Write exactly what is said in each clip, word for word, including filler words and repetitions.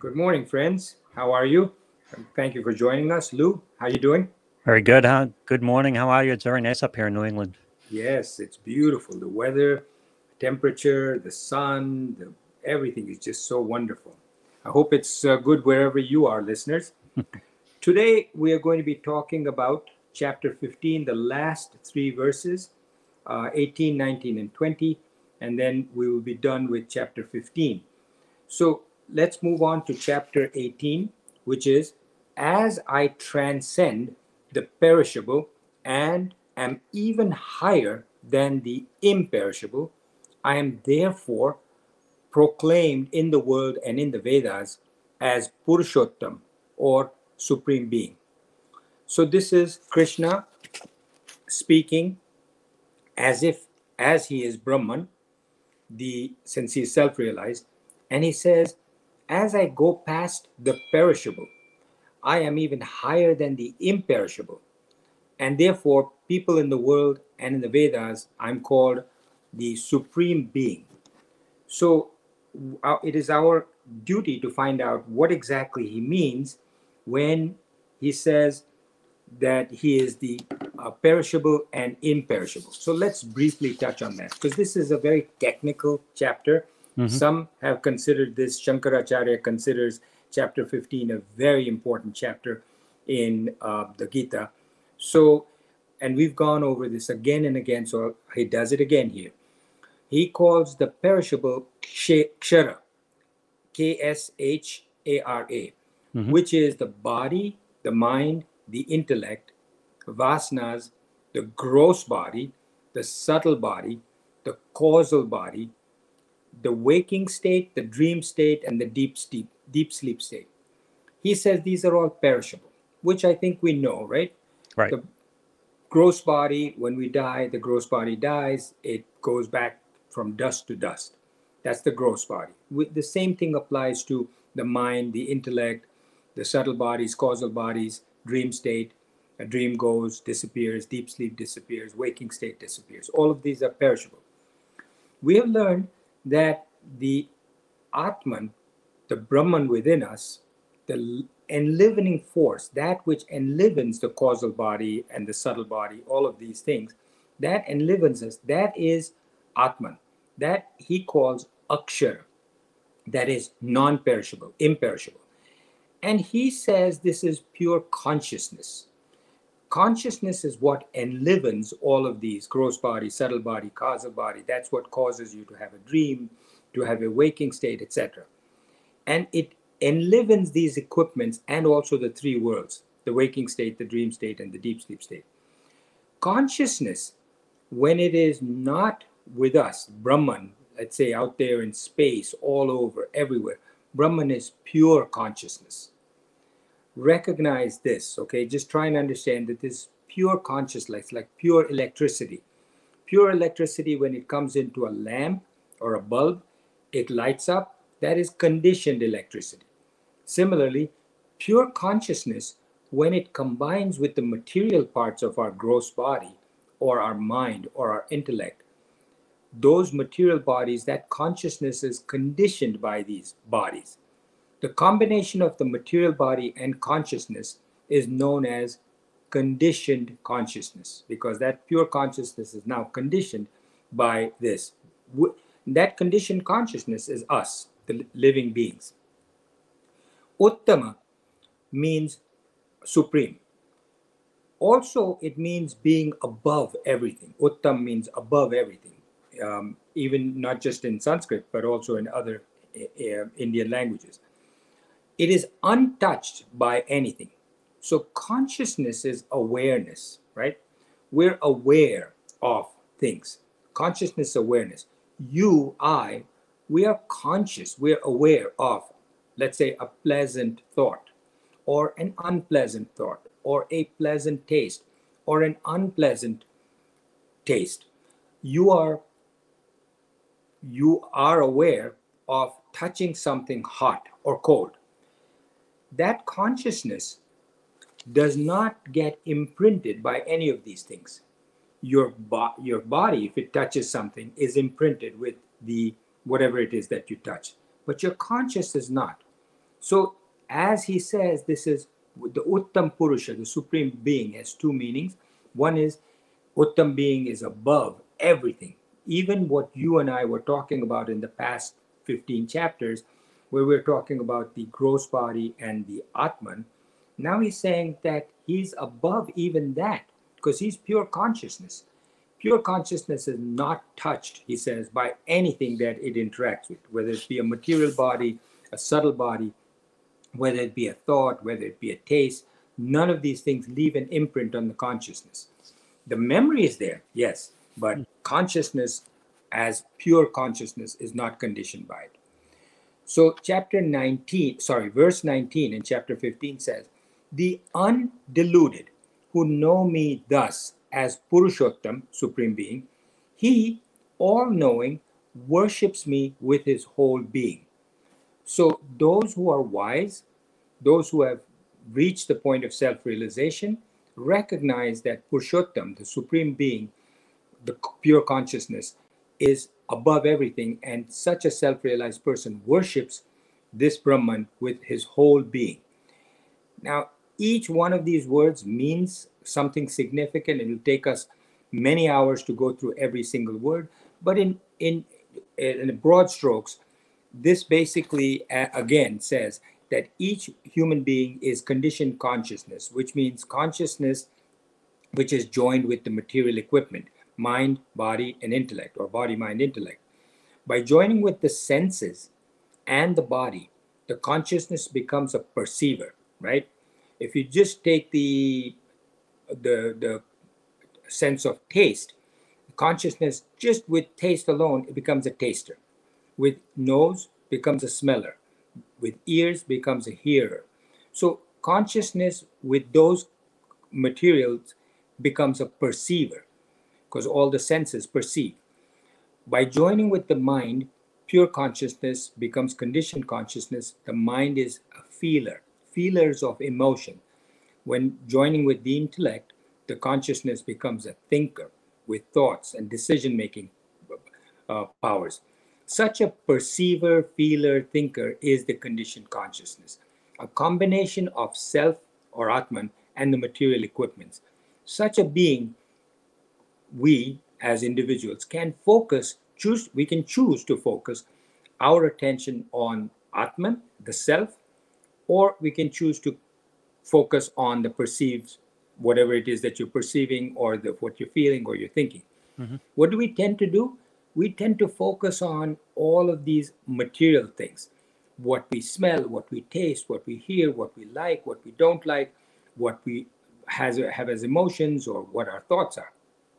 Good morning, friends. How are you? Thank you for joining us. Lou, how you doing? Very good. Huh? Good morning. How are you? It's very nice up here in New England. Yes, it's beautiful. The weather, temperature, the sun, the, everything is just so wonderful. I hope it's uh, good wherever you are, listeners. Today, we are going to be talking about chapter fifteen, the last three verses, uh, eighteen, nineteen, and twenty, and then we will be done with chapter fifteen. So let's move on to chapter eighteen, which is As I transcend the perishable and am even higher than the imperishable, I am therefore proclaimed in the world and in the Vedas as Purushottam or Supreme Being. So this is Krishna speaking as if as he is Brahman, the since he is self-realized, and he says, as I go past the perishable, I am even higher than the imperishable, and therefore people in the world and in the Vedas, I'm called the Supreme Being. So uh, it is our duty to find out what exactly he means when he says that he is the uh, perishable and imperishable. So let's briefly touch on that because this is a very technical chapter. Mm-hmm. Some have considered this, Shankaracharya considers chapter fifteen a very important chapter in uh, the Gita. So, and we've gone over this again and again, so he does it again here. He calls the perishable Kshara, K S H A R A, Mm-hmm. which is the body, the mind, the intellect, vasanas, the gross body, the subtle body, the causal body, the waking state, the dream state, and the deep sleep, deep sleep state. He says these are all perishable, which I think we know, right? Right. The gross body, when we die, the gross body dies, it goes back from dust to dust. That's the gross body. The same thing applies to the mind, the intellect, the subtle bodies, causal bodies, dream state. A dream goes, disappears, deep sleep disappears, waking state disappears. All of these are perishable. We have learned that the Atman, the Brahman within us, the enlivening force, that which enlivens the causal body and the subtle body, all of these things, that enlivens us, that is Atman. That he calls Akshara, that is non perishable, imperishable. And he says this is pure consciousness. Consciousness is what enlivens all of these gross body, subtle body, causal body. That's what causes you to have a dream, to have a waking state, et cetera. And it enlivens these equipments and also the three worlds, the waking state, the dream state, and the deep sleep state. Consciousness, when it is not with us, Brahman, let's say out there in space, all over, everywhere, Brahman is pure consciousness. Recognize this, okay? Just try and understand that this pure consciousness, like pure electricity. Pure electricity, when it comes into a lamp or a bulb, it lights up. That is conditioned electricity. Similarly, pure consciousness, when it combines with the material parts of our gross body or our mind or our intellect, those material bodies, that consciousness is conditioned by these bodies. The combination of the material body and consciousness is known as conditioned consciousness because that pure consciousness is now conditioned by this. That conditioned consciousness is us, the living beings. Uttama means supreme. Also, it means being above everything. Uttam means above everything, um, even not just in Sanskrit, but also in other uh, Indian languages. It is untouched by anything. So consciousness is awareness, right? We're aware of things. Consciousness awareness. You, I, we are conscious. We're aware of, let's say, a pleasant thought or an unpleasant thought or a pleasant taste or an unpleasant taste. You are you are aware of touching something hot or cold. That consciousness does not get imprinted by any of these things. Your, bo- your body, if it touches something, is imprinted with the whatever it is that you touch, but your conscious is not. So as he says, this is the Uttam Purusha, the Supreme Being, has two meanings. One is Uttam Being is above everything. Even what you and I were talking about in the past fifteen chapters, where we're talking about the gross body and the Atman, now he's saying that he's above even that because he's pure consciousness. Pure consciousness is not touched, he says, by anything that it interacts with, whether it be a material body, a subtle body, whether it be a thought, whether it be a taste. None of these things leave an imprint on the consciousness. The memory is there, yes, but consciousness as pure consciousness is not conditioned by it. So chapter nineteen, sorry, verse nineteen in chapter fifteen says, the undiluted who know me thus as Purushottam, Supreme Being, he, all-knowing, worships me with his whole being. So those who are wise, those who have reached the point of self-realization, recognize that Purushottam, the Supreme Being, the pure consciousness, is above everything, and such a self-realized person worships this Brahman with his whole being. Now, each one of these words means something significant. It will take us many hours to go through every single word, but in in in broad strokes, this basically uh, again says that each human being is conditioned consciousness, which means consciousness which is joined with the material equipment, mind, body, and intellect, or body, mind, intellect. By joining with the senses and the body, the consciousness becomes a perceiver, right? If you just take the the the sense of taste, consciousness just with taste alone, it becomes a taster. With nose becomes a smeller. With ears becomes a hearer. So consciousness with those materials becomes a perceiver because all the senses perceive. By joining with the mind, pure consciousness becomes conditioned consciousness. The mind is a feeler, feelers of emotion. When joining with the intellect, the consciousness becomes a thinker with thoughts and decision-making uh, powers. Such a perceiver, feeler, thinker is the conditioned consciousness, a combination of self or Atman and the material equipments. Such a being, we as individuals can focus, choose, we can choose to focus our attention on Atman, the self, or we can choose to focus on the perceived, whatever it is that you're perceiving or the, what you're feeling or you're thinking. Mm-hmm. What do we tend to do? We tend to focus on all of these material things, what we smell, what we taste, what we hear, what we like, what we don't like, what we has, have as emotions, or what our thoughts are.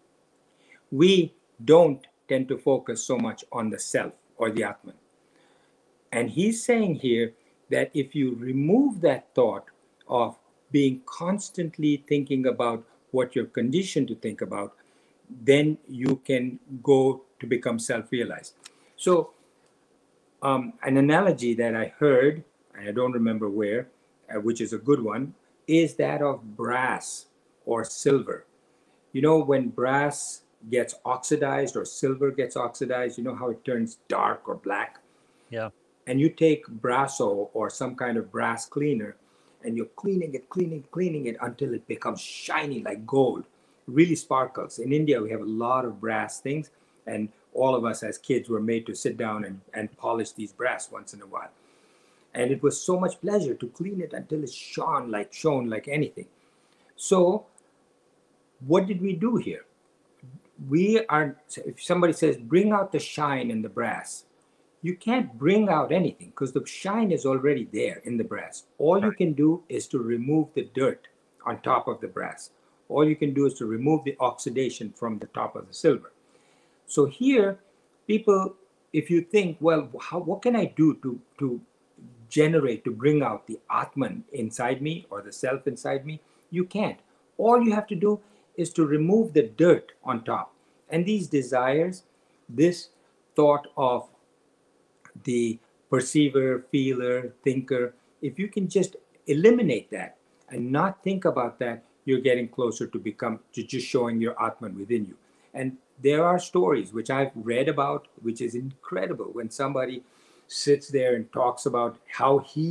We don't tend to focus so much on the self or the Atman. And he's saying here that if you remove that thought of being constantly thinking about what you're conditioned to think about, then you can go to become self-realized. So um, an analogy that I heard, and I don't remember where, uh, which is a good one, is that of brass or silver. You know, when brass gets oxidized or silver gets oxidized, you know how it turns dark or black? Yeah. And you take Brasso or some kind of brass cleaner, and you're cleaning it, cleaning, cleaning it until it becomes shiny like gold, really sparkles. In India, we have a lot of brass things, and all of us as kids were made to sit down and, and polish these brass once in a while. And it was so much pleasure to clean it until it shone like, shone like anything. So what did we do here? We are, if somebody says, bring out the shine in the brass, you can't bring out anything because the shine is already there in the brass. All you can do is to remove the dirt on top of the brass. All you can do is to remove the oxidation from the top of the silver. So here, people, if you think, well, how, what can I do to, to generate, to bring out the Atman inside me or the self inside me? You can't. All you have to do is to remove the dirt on top. And these desires, this thought of the perceiver, feeler, thinker, if you can just eliminate that and not think about that, you're getting closer to become, to just showing your Atman within you. And there are stories which I've read about, which is incredible when somebody sits there and talks about how he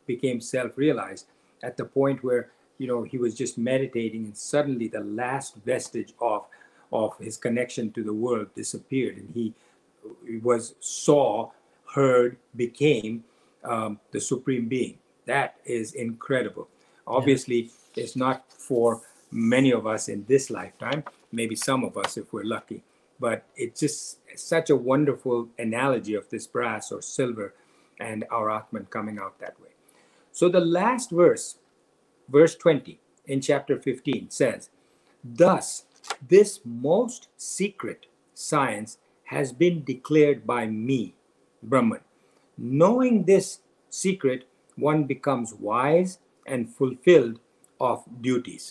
became self-realized at the point where, you know, he was just meditating, and suddenly the last vestige of of his connection to the world disappeared, and he was saw, heard, became um, the supreme being. That is incredible. Obviously, it's not for many of us in this lifetime, maybe some of us if we're lucky, but it's just such a wonderful analogy of this brass or silver and our Atman coming out that way. So the last verse, verse twenty in chapter fifteen says, thus this most secret science has been declared by me, Brahman. Knowing this secret, one becomes wise and fulfilled of duties.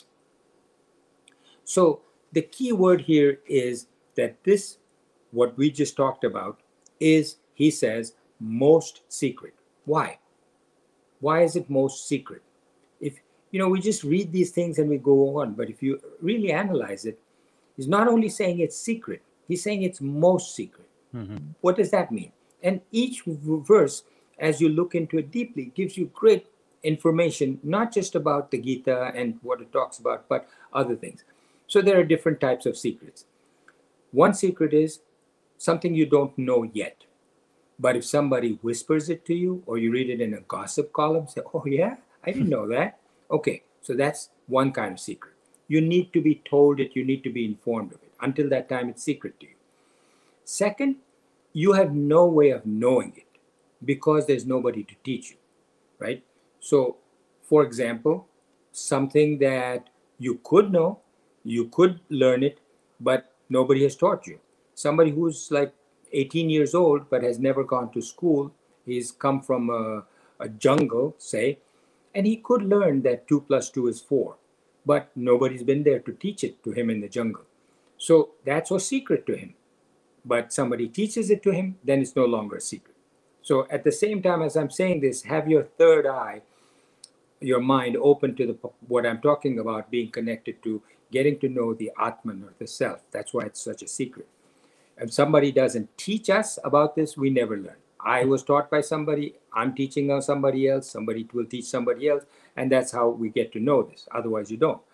So the key word here is that this, what we just talked about, is, he says, most secret. Why? Why is it most secret? If, you know, we just read these things and we go on, but if you really analyze it, he's not only saying it's secret, he's saying it's most secret. Mm-hmm. What does that mean? And each verse, as you look into it deeply, gives you great information, not just about the Gita and what it talks about, but other things. So there are different types of secrets. One secret is something you don't know yet. But if somebody whispers it to you, or you read it in a gossip column, say, oh yeah, I didn't know that. Okay, so that's one kind of secret. You need to be told it, you need to be informed of it. Until that time, it's secret to you. Second, you have no way of knowing it because there's nobody to teach you, right? So, for example, something that you could know, you could learn it, but nobody has taught you. Somebody who's like eighteen years old but has never gone to school, he's come from a, a jungle, say, and he could learn that two plus two is four, but nobody's been there to teach it to him in the jungle. So that's a secret to him. But somebody teaches it to him, then it's no longer a secret. So at the same time as I'm saying this, have your third eye, your mind open to the what I'm talking about, being connected to getting to know the Atman or the self. That's why it's such a secret. If somebody doesn't teach us about this, we never learn. I was taught by somebody, I'm teaching somebody else, somebody will teach somebody else, and that's how we get to know this. Otherwise, you don't.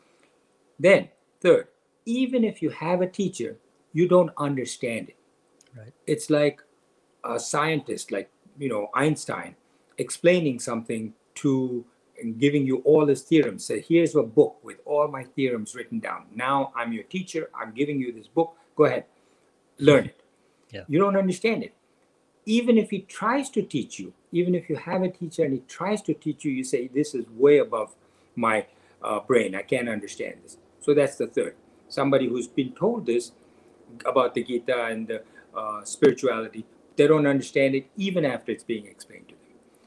Then, third, even if you have a teacher, you don't understand it. Right. It's like a scientist, like, you know, Einstein, explaining something to and giving you all his theorems. Say, here's a book with all my theorems written down. Now I'm your teacher. I'm giving you this book. Go ahead, learn it. Yeah. You don't understand it. Even if he tries to teach you, even if you have a teacher and he tries to teach you, you say, this is way above my uh, brain. I can't understand this. So that's the third. Somebody who's been told this about the Gita and the uh, spirituality, they don't understand it even after it's being explained to them.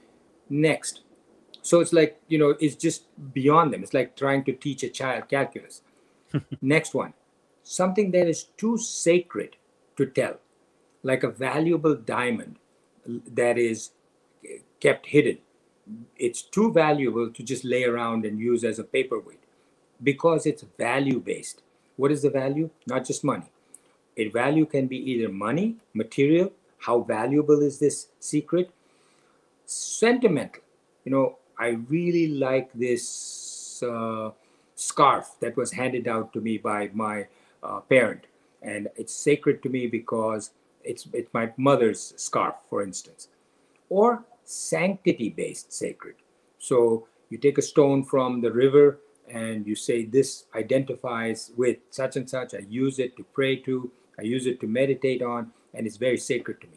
Next. So it's like, you know, it's just beyond them. It's like trying to teach a child calculus. Next one. Something that is too sacred to tell, like a valuable diamond that is kept hidden. It's too valuable to just lay around and use as a paperweight because it's value-based. What is the value? Not just money. A value can be either money, material, how valuable is this secret? Sentimental. You know, I really like this uh, scarf that was handed out to me by my uh, parent. And it's sacred to me because it's, it's my mother's scarf, for instance. Or sanctity-based sacred. So you take a stone from the river and you say, this identifies with such and such. I use it to pray to. I use it to meditate on. And it's very sacred to me.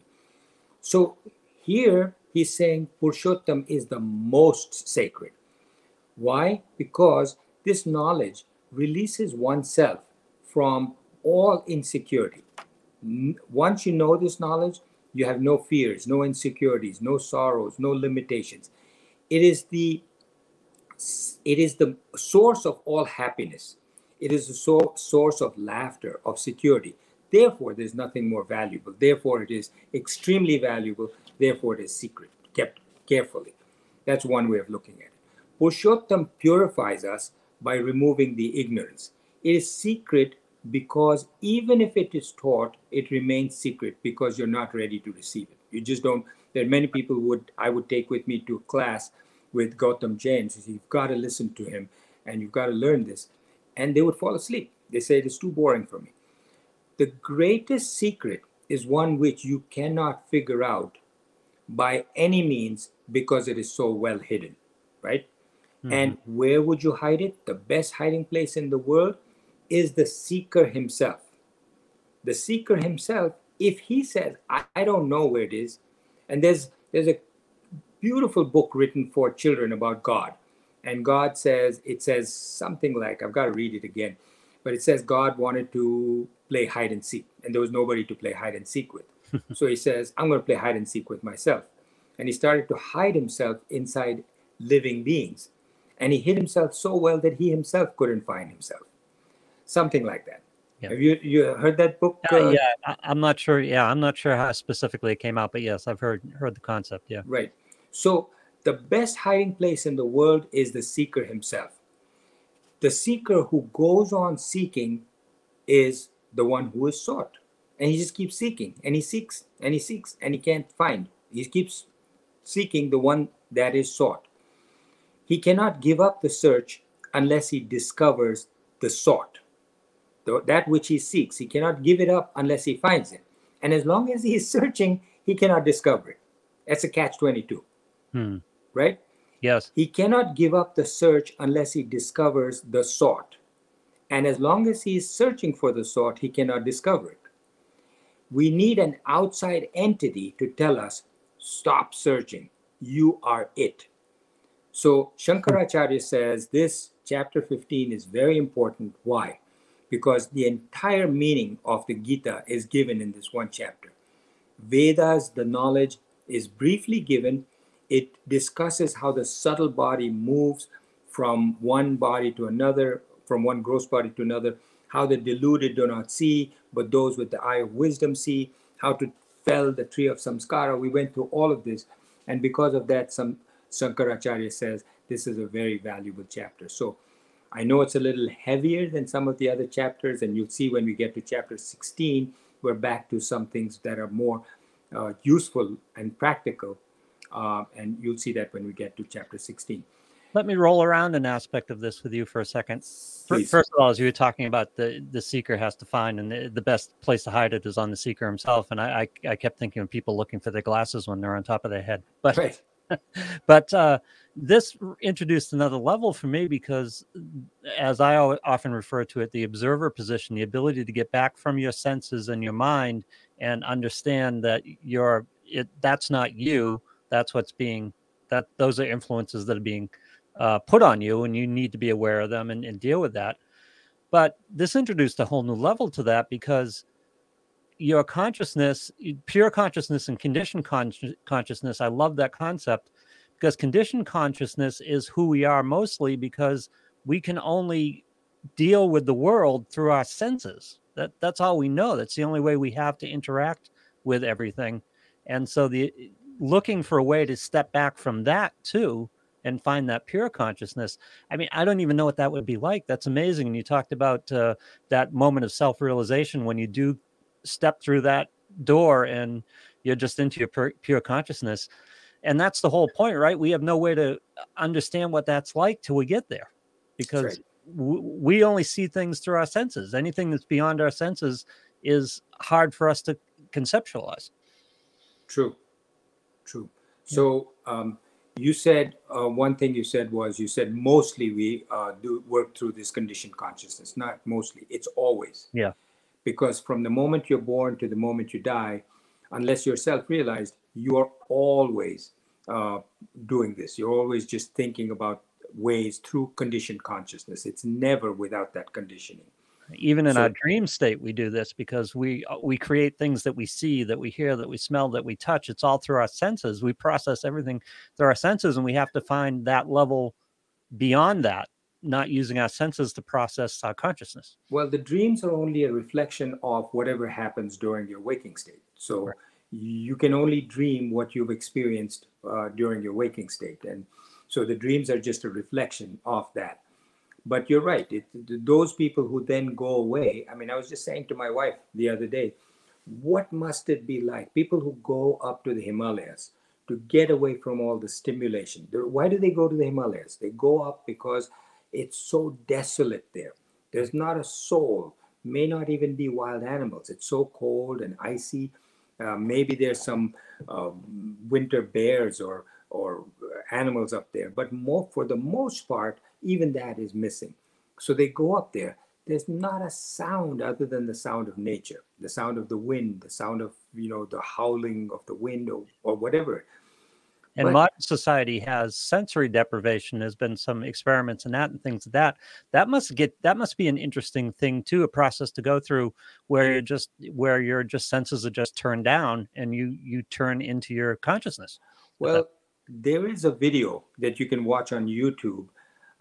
So here he's saying Purushottam is the most sacred. Why? Because this knowledge releases oneself from all insecurity. Once you know this knowledge, you have no fears, no insecurities, no sorrows, no limitations. It is the it is the source of all happiness. It is the so, source of laughter, of security. Therefore, there's nothing more valuable. Therefore, it is extremely valuable. Therefore, it is secret, kept carefully. That's one way of looking at it. Purushottam purifies us by removing the ignorance. It is secret because even if it is taught, it remains secret because you're not ready to receive it. You just don't. There are many people who would I would take with me to class, with Gautam Jain. He says, you've got to listen to him and you've got to learn this. And they would fall asleep. They say, it's too boring for me. The greatest secret is one which you cannot figure out by any means because it is so well hidden, right? Mm-hmm. And where would you hide it? The best hiding place in the world is the seeker himself. The seeker himself, if he says, I, I don't know where it is, and there's there's a beautiful book written for children about God. And God says, it says something like, I've got to read it again, but it says God wanted to play hide and seek, and there was nobody to play hide and seek with. So he says, I'm going to play hide and seek with myself. And he started to hide himself inside living beings. And he hid himself so well that he himself couldn't find himself. Something like that. Yeah. Have you you heard that book? Uh, uh, yeah, I, I'm not sure. Yeah, I'm not sure how specifically it came out, but yes, I've heard heard the concept. Yeah. Right. So the best hiding place in the world is the seeker himself. The seeker who goes on seeking is the one who is sought. And he just keeps seeking, and he seeks, and he seeks, and he can't find. He keeps seeking the one that is sought. He cannot give up the search unless he discovers the sought, the, that which he seeks. He cannot give it up unless he finds it. And as long as he is searching, he cannot discover it. That's a catch twenty-two, hmm. right? Yes. He cannot give up the search unless he discovers the sought. And as long as he is searching for the sought, he cannot discover it. We need an outside entity to tell us, stop searching. You are it. So Shankaracharya says this chapter fifteen is very important. Why? Because the entire meaning of the Gita is given in this one chapter. Vedas, the knowledge, is briefly given. It discusses how the subtle body moves from one body to another, from one gross body to another, how the deluded do not see, but those with the eye of wisdom see, how to fell the tree of samskara. We went through all of this. And because of that, some Shankaracharya says this is a very valuable chapter. So I know it's a little heavier than some of the other chapters, and you'll see when we get to chapter sixteen, we're back to some things that are more uh, useful and practical. Uh, and you'll see that when we get to chapter sixteen. Let me roll around an aspect of this with you for a second. Please. First of all, as you were talking about the, the seeker has to find, and the, the best place to hide it is on the seeker himself. And I, I, I kept thinking of people looking for their glasses when they're on top of their head. But, right. but uh, this introduced another level for me because, as I often refer to it, the observer position, the ability to get back from your senses and your mind and understand that you're, it, that's not you, that's what's being, that those are influences that are being Uh, put on you, and you need to be aware of them and, and deal with that. But this introduced a whole new level to that because your consciousness, pure consciousness and conditioned con- consciousness, I love that concept because conditioned consciousness is who we are mostly because we can only deal with the world through our senses. That That's all we know. That's the only way we have to interact with everything. And so the looking for a way to step back from that too, and find that pure consciousness. I mean, I don't even know what that would be like. That's amazing. And you talked about uh, that moment of self-realization when you do step through that door and you're just into your pure, pure consciousness. And that's the whole point, right? We have no way to understand what that's like till we get there because right. w- we only see things through our senses. Anything that's beyond our senses is hard for us to conceptualize. True. True. So, um, you said uh, one thing you said was you said mostly we uh, do work through this conditioned consciousness. Not mostly, it's always. Yeah. Because from the moment you're born to the moment you die, unless you're self-realized, you are always uh, doing this. You're always just thinking about ways through conditioned consciousness. It's never without that conditioning. Even in So, our dream state, we do this because we we create things that we see, that we hear, that we smell, that we touch. It's all through our senses. We process everything through our senses, and we have to find that level beyond that, not using our senses to process our consciousness. Well, the dreams are only a reflection of whatever happens during your waking state. So right. You can only dream what you've experienced uh, during your waking state. And so the dreams are just a reflection of that. But you're right. It, those people who then go away, I mean, I was just saying to my wife the other day, what must it be like? People who go up to the Himalayas to get away from all the stimulation. Why do they go to the Himalayas? They go up because it's so desolate there. There's not a soul, may not even be wild animals. It's so cold and icy. Uh, maybe there's some uh, winter bears or or animals up there, but more for the most part, even that is missing. So they go up there. There's not a sound other than the sound of nature, the sound of the wind, the sound of, you know, the howling of the wind, or, or whatever. And But modern society has sensory deprivation. There's been some experiments in that and things like that. That must get that must be an interesting thing too, a process to go through where you're just where your just senses are just turned down and you you turn into your consciousness. well, there is a video that you can watch on YouTube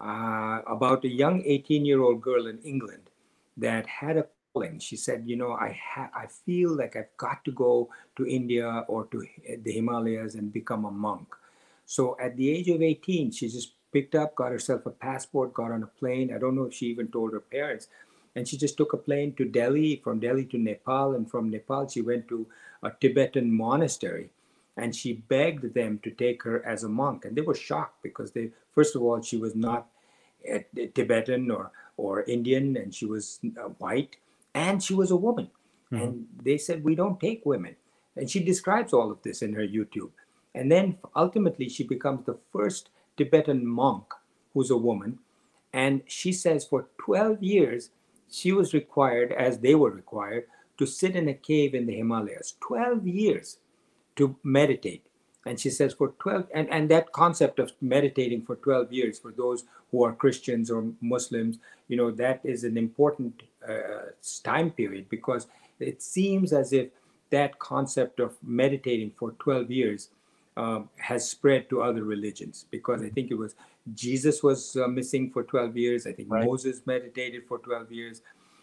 uh, about a young eighteen-year-old girl in England that had a calling. She said, you know, I ha- I feel like I've got to go to India or to the Himalayas and become a monk. So at the age of eighteen, she just picked up, got herself a passport, got on a plane. I don't know if she even told her parents. And she just took a plane to Delhi, from Delhi to Nepal. And from Nepal, she went to a Tibetan monastery. And she begged them to take her as a monk. And they were shocked because they, first of all, she was not uh, Tibetan or, or Indian, and she was uh, white, and she was a woman. Mm-hmm. And they said, we don't take women. And she describes all of this in her YouTube. And then ultimately, she becomes the first Tibetan monk who's a woman. And she says for twelve years, she was required, as they were required, to sit in a cave in the Himalayas. twelve years to meditate. And she says for twelve, and, and that concept of meditating for twelve years, for those who are Christians or Muslims, you know, that is an important uh, time period, because it seems as if that concept of meditating for twelve years um, has spread to other religions, because I think it was Jesus was uh, missing for twelve years. I think right. Moses meditated for twelve years.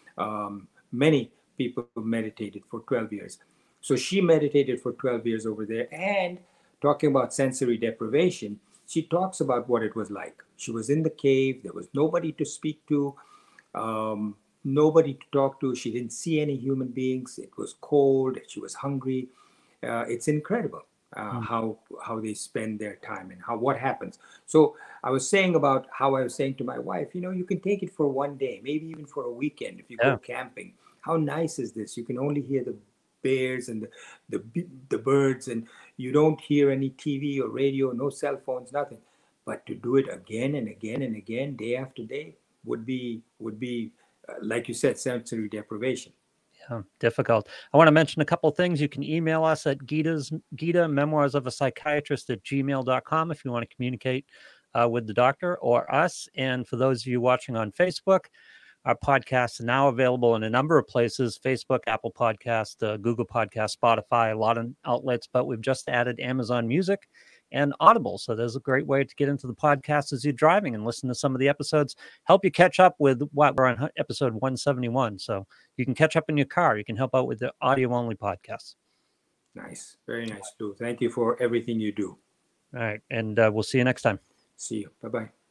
Um, many people meditated for twelve years. So she meditated for twelve years over there. And talking about sensory deprivation, she talks about what it was like. She was in the cave. There was nobody to speak to, um, nobody to talk to. She didn't see any human beings. It was cold. She was hungry. Uh, it's incredible uh, mm. how how they spend their time and how what happens. So I was saying about how I was saying to my wife, you know, you can take it for one day, maybe even for a weekend if you yeah. go camping. How nice is this? You can only hear the bears and the, the the birds, and you don't hear any T V or radio, no cell phones, nothing. But to do it again and again and again, day after day, would be would be uh, like you said, sensory deprivation. Yeah, difficult. I want to mention a couple of things. You can email us at Gita's Gita Memoirs of a Psychiatrist at gmail dot com if you want to communicate uh, with the doctor or us. And for those of you watching on Facebook, our podcasts are now available in a number of places: Facebook, Apple Podcast, uh, Google Podcast, Spotify, a lot of outlets, but we've just added Amazon Music and Audible. So there's a great way to get into the podcast as you're driving and listen to some of the episodes, help you catch up with what we're on episode one seventy-one. So you can catch up in your car. You can help out with the audio only podcasts. Nice. Very nice, Lou. Thank you for everything you do. All right. And uh, we'll see you next time. See you. Bye-bye.